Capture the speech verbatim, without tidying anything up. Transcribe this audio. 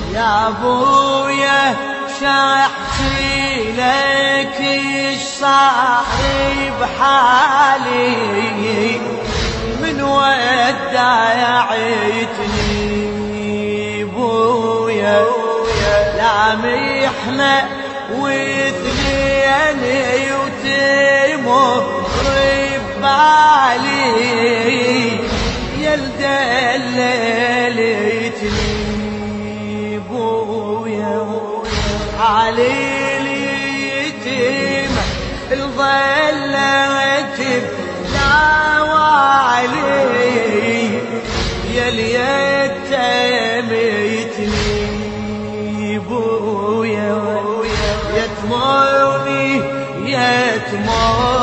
يا ابويا شاحكي لك ايش صار بحالي من ودعيتني بويا لا محنة وثنيني وتمر ببالي يا الدليتني بويا علي اليتيمة الظلت بلاوالي يا اليتيمتني بويا يتمرني يتمرني